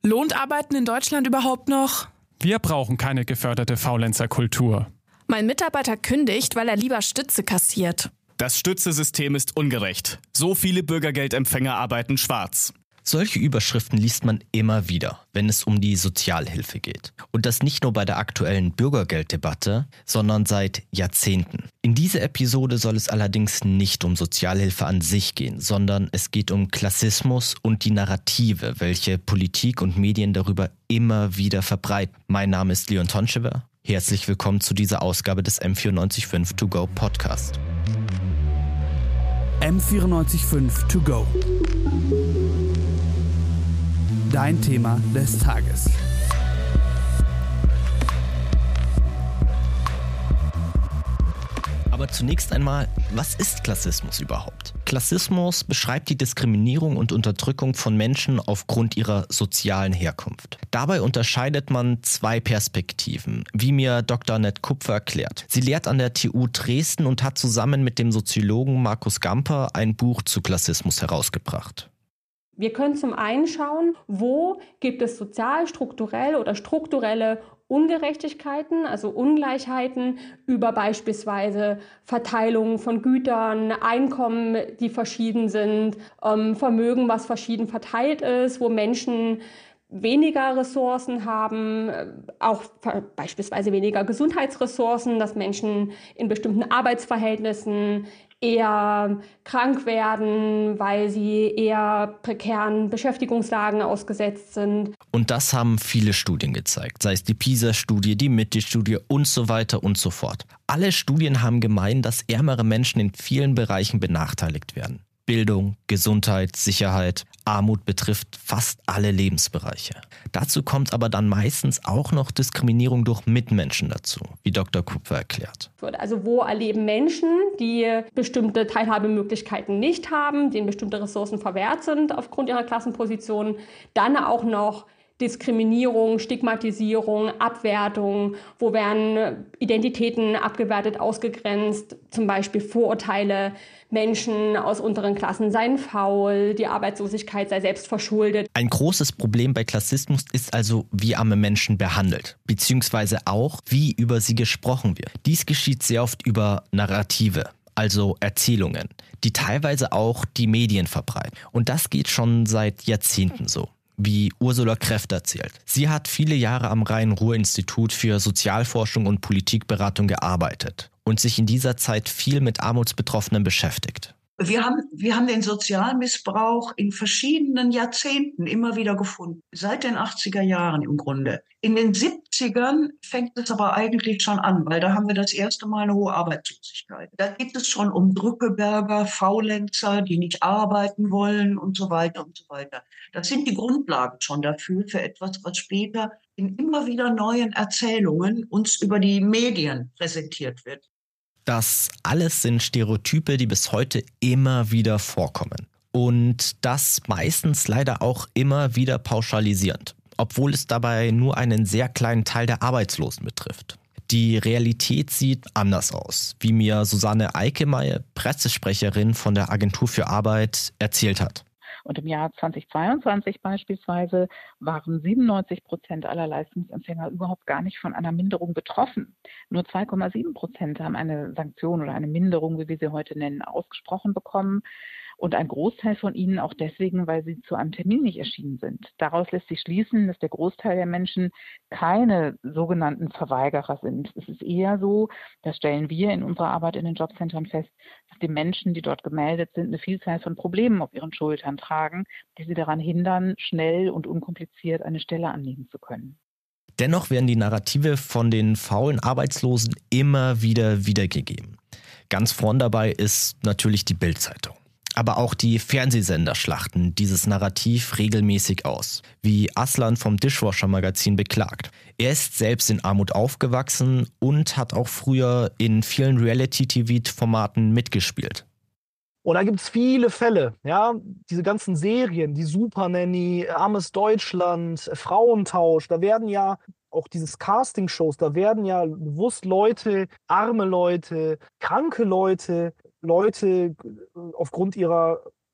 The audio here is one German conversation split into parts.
Lohnt Arbeiten in Deutschland überhaupt noch? Wir brauchen keine geförderte Faulenzerkultur. Mein Mitarbeiter kündigt, weil er lieber Stütze kassiert. Das Stützesystem ist ungerecht. So viele Bürgergeldempfänger arbeiten schwarz. Solche Überschriften liest man immer wieder, wenn es um die Sozialhilfe geht. Und das nicht nur bei der aktuellen Bürgergelddebatte, sondern seit Jahrzehnten. In dieser Episode soll es allerdings nicht um Sozialhilfe an sich gehen, sondern es geht um Klassismus und die Narrative, welche Politik und Medien darüber immer wieder verbreiten. Mein Name ist Leon Tonschewer. Herzlich willkommen zu dieser Ausgabe des M945 To Go Podcast. M945 To Go. Dein Thema des Tages. Aber zunächst einmal, was ist Klassismus überhaupt? Klassismus beschreibt die Diskriminierung und Unterdrückung von Menschen aufgrund ihrer sozialen Herkunft. Dabei unterscheidet man zwei Perspektiven, wie mir Dr. Annette Kupfer erklärt. Sie lehrt an der TU Dresden und hat zusammen mit dem Soziologen Markus Gamper ein Buch zu Klassismus herausgebracht. Wir können zum einen schauen, wo gibt es sozial, strukturell oder strukturelle Ungerechtigkeiten, also Ungleichheiten über beispielsweise Verteilung von Gütern, Einkommen, die verschieden sind, Vermögen, was verschieden verteilt ist, wo Menschen weniger Ressourcen haben, auch beispielsweise weniger Gesundheitsressourcen, dass Menschen in bestimmten Arbeitsverhältnissen eher krank werden, weil sie eher prekären Beschäftigungslagen ausgesetzt sind. Und das haben viele Studien gezeigt, sei es die PISA-Studie, die MITI-Studie und so weiter und so fort. Alle Studien haben gemeint, dass ärmere Menschen in vielen Bereichen benachteiligt werden. Bildung, Gesundheit, Sicherheit, Armut betrifft fast alle Lebensbereiche. Dazu kommt aber dann meistens auch noch Diskriminierung durch Mitmenschen dazu, wie Dr. Kupfer erklärt. Also wo erleben Menschen, die bestimmte Teilhabemöglichkeiten nicht haben, denen bestimmte Ressourcen verwehrt sind aufgrund ihrer Klassenposition, dann auch noch Diskriminierung, Stigmatisierung, Abwertung, wo werden Identitäten abgewertet, ausgegrenzt, zum Beispiel Vorurteile, Menschen aus unteren Klassen seien faul, die Arbeitslosigkeit sei selbst verschuldet. Ein großes Problem bei Klassismus ist also, wie arme Menschen behandelt, beziehungsweise auch, wie über sie gesprochen wird. Dies geschieht sehr oft über Narrative, also Erzählungen, die teilweise auch die Medien verbreiten. Und das geht schon seit Jahrzehnten so, wie Ursula Kreft erzählt. Sie hat viele Jahre am Rhein-Ruhr-Institut für Sozialforschung und Politikberatung gearbeitet und sich in dieser Zeit viel mit Armutsbetroffenen beschäftigt. Wir haben den Sozialmissbrauch in verschiedenen Jahrzehnten immer wieder gefunden. Seit den 80er Jahren im Grunde. In den 70ern fängt es aber eigentlich schon an, weil da haben wir das erste Mal eine hohe Arbeitslosigkeit. Da geht es schon um Drückeberger, Faulenzer, die nicht arbeiten wollen und so weiter und so weiter. Das sind die Grundlagen schon dafür, für etwas, was später in immer wieder neuen Erzählungen uns über die Medien präsentiert wird. Das alles sind Stereotype, die bis heute immer wieder vorkommen. Und das meistens leider auch immer wieder pauschalisierend, obwohl es dabei nur einen sehr kleinen Teil der Arbeitslosen betrifft. Die Realität sieht anders aus, wie mir Susanne Eikemeyer, Pressesprecherin von der Agentur für Arbeit, erzählt hat. Und im Jahr 2022 beispielsweise waren 97% aller Leistungsempfänger überhaupt gar nicht von einer Minderung betroffen. Nur 2,7% haben eine Sanktion oder eine Minderung, wie wir sie heute nennen, ausgesprochen bekommen. Und ein Großteil von ihnen auch deswegen, weil sie zu einem Termin nicht erschienen sind. Daraus lässt sich schließen, dass der Großteil der Menschen keine sogenannten Verweigerer sind. Es ist eher so, das stellen wir in unserer Arbeit in den Jobcentern fest, dass die Menschen, die dort gemeldet sind, eine Vielzahl von Problemen auf ihren Schultern tragen, die sie daran hindern, schnell und unkompliziert eine Stelle annehmen zu können. Dennoch werden die Narrative von den faulen Arbeitslosen immer wieder wiedergegeben. Ganz vorn dabei ist natürlich die Bild-Zeitung. Aber auch die Fernsehsender schlachten dieses Narrativ regelmäßig aus, wie Aslan vom Dishwasher-Magazin beklagt. Er ist selbst in Armut aufgewachsen und hat auch früher in vielen Reality-TV-Formaten mitgespielt. Und da gibt es viele Fälle, ja, diese ganzen Serien, die Supernanny, Armes Deutschland, Frauentausch, da werden ja auch dieses Casting-Shows, da werden ja bewusst Leute, arme Leute, kranke Leute, Leute aufgrund ihrer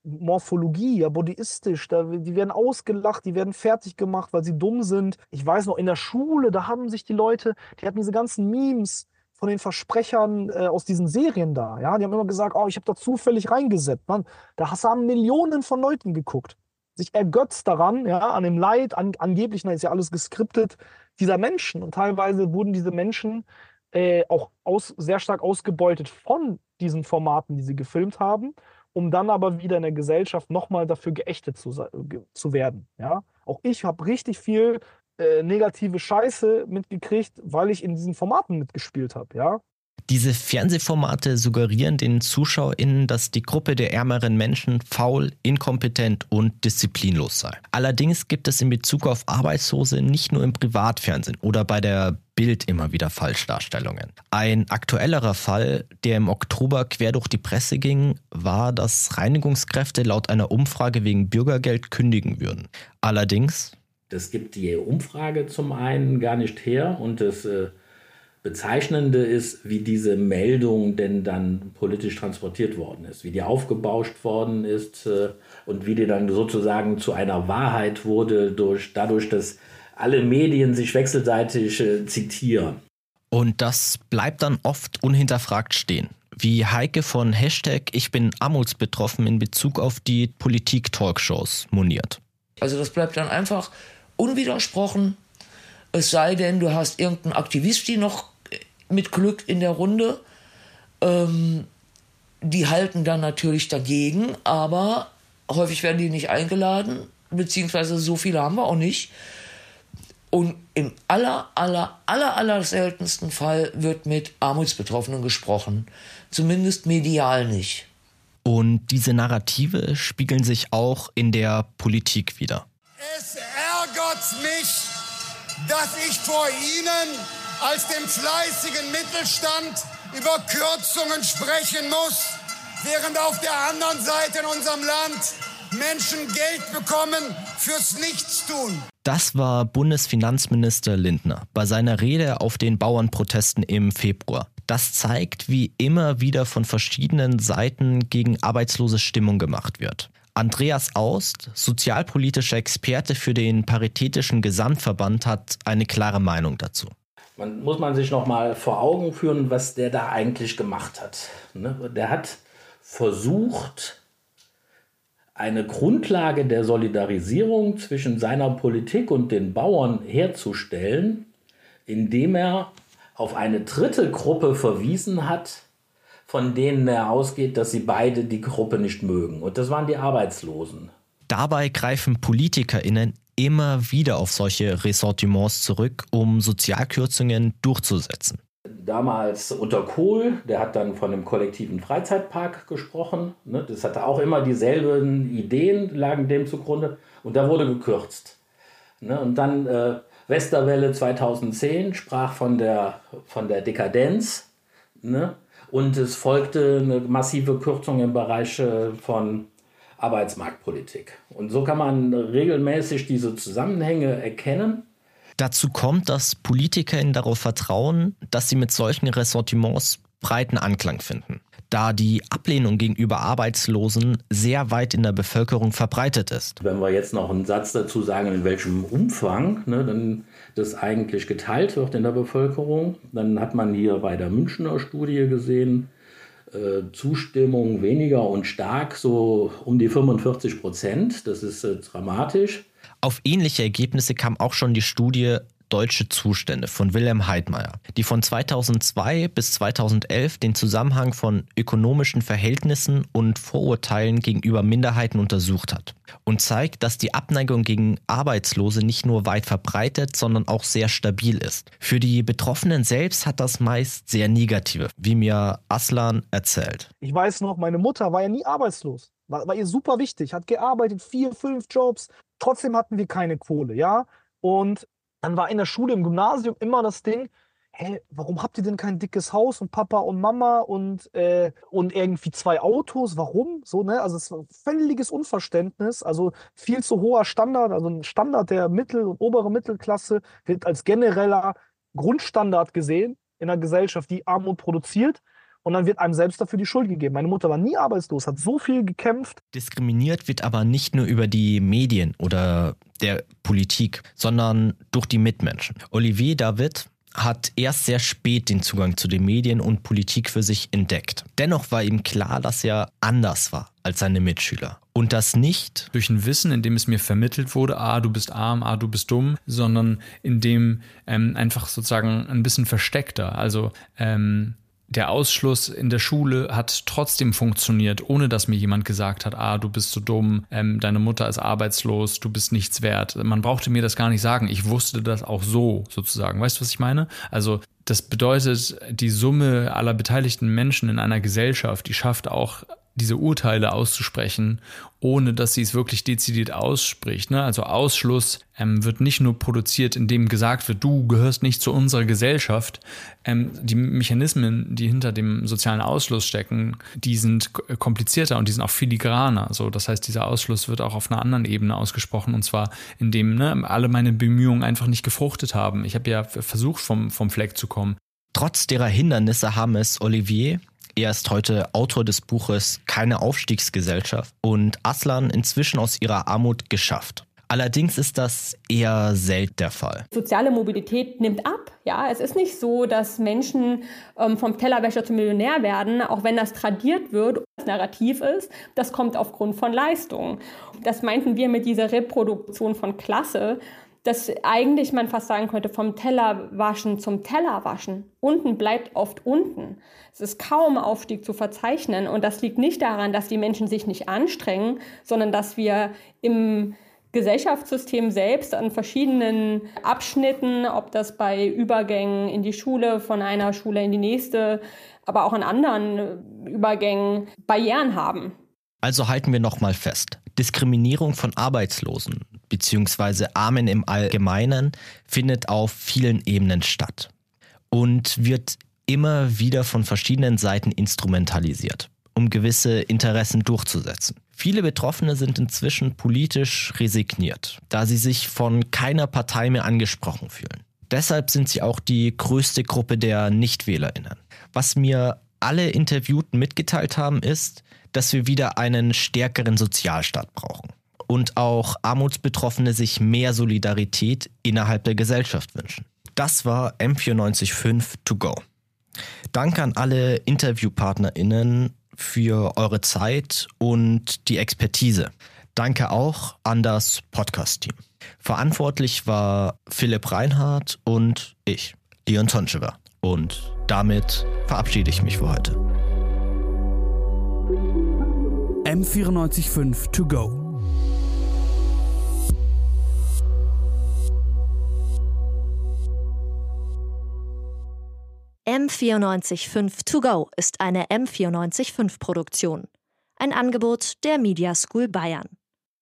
Morphologie, ja, bodyistisch, die werden ausgelacht, die werden fertig gemacht, weil sie dumm sind. Ich weiß noch, in der Schule, da haben sich die Leute, die hatten diese ganzen Memes von den Versprechern aus diesen Serien da, ja, die haben immer gesagt, oh, ich habe da zufällig reingesetzt, Mann, haben Millionen von Leuten geguckt, sich ergötzt daran, ja, an dem Leid, angeblich, ist ja alles geskriptet, dieser Menschen, und teilweise wurden diese Menschen auch sehr stark ausgebeutet von diesen Formaten, die sie gefilmt haben, um dann aber wieder in der Gesellschaft nochmal dafür geächtet zu werden. Ja? Auch ich habe richtig viel negative Scheiße mitgekriegt, weil ich in diesen Formaten mitgespielt habe. Ja? Diese Fernsehformate suggerieren den ZuschauerInnen, dass die Gruppe der ärmeren Menschen faul, inkompetent und disziplinlos sei. Allerdings gibt es in Bezug auf Arbeitslose nicht nur im Privatfernsehen oder bei der Bild immer wieder Falschdarstellungen. Ein aktuellerer Fall, der im Oktober quer durch die Presse ging, war, dass Reinigungskräfte laut einer Umfrage wegen Bürgergeld kündigen würden. Allerdings... Das gibt die Umfrage zum einen gar nicht her und das Bezeichnende ist, wie diese Meldung denn dann politisch transportiert worden ist, wie die aufgebauscht worden ist und wie die dann sozusagen zu einer Wahrheit wurde, dadurch, dass alle Medien sich wechselseitig zitieren. Und das bleibt dann oft unhinterfragt stehen. Wie Heike von Hashtag Ich bin armutsbetroffen in Bezug auf die Politik-Talkshows moniert. Also das bleibt dann einfach unwidersprochen, es sei denn, du hast irgendeinen Aktivisti noch mit Glück in der Runde. Die halten dann natürlich dagegen, aber häufig werden die nicht eingeladen, beziehungsweise so viele haben wir auch nicht. Und im aller seltensten Fall wird mit Armutsbetroffenen gesprochen. Zumindest medial nicht. Und diese Narrative spiegeln sich auch in der Politik wider. Es ärgert mich, dass ich vor Ihnen als dem fleißigen Mittelstand über Kürzungen sprechen muss, während auf der anderen Seite in unserem Land Menschen Geld bekommen fürs Nichtstun. Das war Bundesfinanzminister Lindner bei seiner Rede auf den Bauernprotesten im Februar. Das zeigt, wie immer wieder von verschiedenen Seiten gegen arbeitslose Stimmung gemacht wird. Andreas Aust, sozialpolitischer Experte für den Paritätischen Gesamtverband, hat eine klare Meinung dazu. Muss man sich noch mal vor Augen führen, was der da eigentlich gemacht hat. Der hat versucht, eine Grundlage der Solidarisierung zwischen seiner Politik und den Bauern herzustellen, indem er auf eine dritte Gruppe verwiesen hat, von denen er ausgeht, dass sie beide die Gruppe nicht mögen. Und das waren die Arbeitslosen. Dabei greifen PolitikerInnen immer wieder auf solche Ressentiments zurück, um Sozialkürzungen durchzusetzen. Damals unter Kohl, der hat dann von einem kollektiven Freizeitpark gesprochen. Das hatte auch immer dieselben Ideen, lagen dem zugrunde. Und da wurde gekürzt. Und dann Westerwelle 2010 sprach von der Dekadenz. Und es folgte eine massive Kürzung im Bereich von Arbeitsmarktpolitik. Und so kann man regelmäßig diese Zusammenhänge erkennen. Dazu kommt, dass PolitikerInnen darauf vertrauen, dass sie mit solchen Ressentiments breiten Anklang finden, da die Ablehnung gegenüber Arbeitslosen sehr weit in der Bevölkerung verbreitet ist. Wenn wir jetzt noch einen Satz dazu sagen, in welchem Umfang dann das eigentlich geteilt wird in der Bevölkerung, dann hat man hier bei der Münchner Studie gesehen, Zustimmung weniger und stark, so um die 45%. Das ist dramatisch. Auf ähnliche Ergebnisse kam auch schon die Studie Deutsche Zustände von Wilhelm Heidmeier, die von 2002 bis 2011 den Zusammenhang von ökonomischen Verhältnissen und Vorurteilen gegenüber Minderheiten untersucht hat und zeigt, dass die Abneigung gegen Arbeitslose nicht nur weit verbreitet, sondern auch sehr stabil ist. Für die Betroffenen selbst hat das meist sehr negative, wie mir Aslan erzählt. Ich weiß noch, meine Mutter war ja nie arbeitslos. War ihr super wichtig, hat gearbeitet, 4, 5 Jobs. Trotzdem hatten wir keine Kohle, ja. Und dann war in der Schule, im Gymnasium immer das Ding, hey, warum habt ihr denn kein dickes Haus und Papa und Mama und irgendwie 2 Autos? Warum? So, ne? Also es war ein völliges Unverständnis. Also viel zu hoher Standard, also ein Standard der Mittel- und obere Mittelklasse wird als genereller Grundstandard gesehen in einer Gesellschaft, die Armut produziert. und dann wird einem selbst dafür die Schuld gegeben. Meine Mutter war nie arbeitslos, hat so viel gekämpft. Diskriminiert wird aber nicht nur über die Medien oder der Politik, sondern durch die Mitmenschen. Olivier David hat erst sehr spät den Zugang zu den Medien und Politik für sich entdeckt. Dennoch war ihm klar, dass er anders war als seine Mitschüler. Und das nicht durch ein Wissen, in dem es mir vermittelt wurde, du bist arm, du bist dumm, sondern in dem einfach sozusagen ein bisschen versteckter. Also der Ausschluss in der Schule hat trotzdem funktioniert, ohne dass mir jemand gesagt hat, du bist so dumm, deine Mutter ist arbeitslos, du bist nichts wert. Man brauchte mir das gar nicht sagen. Ich wusste das auch so sozusagen. Weißt du, was ich meine? Also das bedeutet, die Summe aller beteiligten Menschen in einer Gesellschaft, die schafft auch, diese Urteile auszusprechen, ohne dass sie es wirklich dezidiert ausspricht. Ne? Also Ausschluss wird nicht nur produziert, indem gesagt wird, du gehörst nicht zu unserer Gesellschaft. Die Mechanismen, die hinter dem sozialen Ausschluss stecken, die sind komplizierter und die sind auch filigraner. So, das heißt, dieser Ausschluss wird auch auf einer anderen Ebene ausgesprochen, und zwar indem alle meine Bemühungen einfach nicht gefruchtet haben. Ich habe ja versucht, vom Fleck zu kommen. Trotz derer Hindernisse haben es Olivier, er ist heute Autor des Buches Keine Aufstiegsgesellschaft, und Aslan inzwischen aus ihrer Armut geschafft. Allerdings ist das eher selten der Fall. Soziale Mobilität nimmt ab. Ja, es ist nicht so, dass Menschen vom Tellerwäscher zum Millionär werden, auch wenn das tradiert wird, das Narrativ ist. Das kommt aufgrund von Leistung. Das meinten wir mit dieser Reproduktion von Klasse, dass eigentlich man fast sagen könnte, vom Tellerwaschen zum Tellerwaschen. Unten bleibt oft unten. Es ist kaum Aufstieg zu verzeichnen, und das liegt nicht daran, dass die Menschen sich nicht anstrengen, sondern dass wir im Gesellschaftssystem selbst an verschiedenen Abschnitten, ob das bei Übergängen in die Schule, von einer Schule in die nächste, aber auch an anderen Übergängen Barrieren haben. Also halten wir nochmal fest. Diskriminierung von Arbeitslosen bzw. Armen im Allgemeinen findet auf vielen Ebenen statt und wird immer wieder von verschiedenen Seiten instrumentalisiert, um gewisse Interessen durchzusetzen. Viele Betroffene sind inzwischen politisch resigniert, da sie sich von keiner Partei mehr angesprochen fühlen. Deshalb sind sie auch die größte Gruppe der NichtwählerInnen. Was mir alle Interviewten mitgeteilt haben, ist, dass wir wieder einen stärkeren Sozialstaat brauchen und auch Armutsbetroffene sich mehr Solidarität innerhalb der Gesellschaft wünschen. Das war M94.5 To Go. Danke an alle InterviewpartnerInnen für eure Zeit und die Expertise. Danke auch an das Podcast-Team. Verantwortlich war Philipp Reinhardt und ich, Leon Tonschewa. Und damit verabschiede ich mich für heute. M94.5 To Go. M94.5 To Go ist eine M94.5 Produktion. Ein Angebot der Media School Bayern.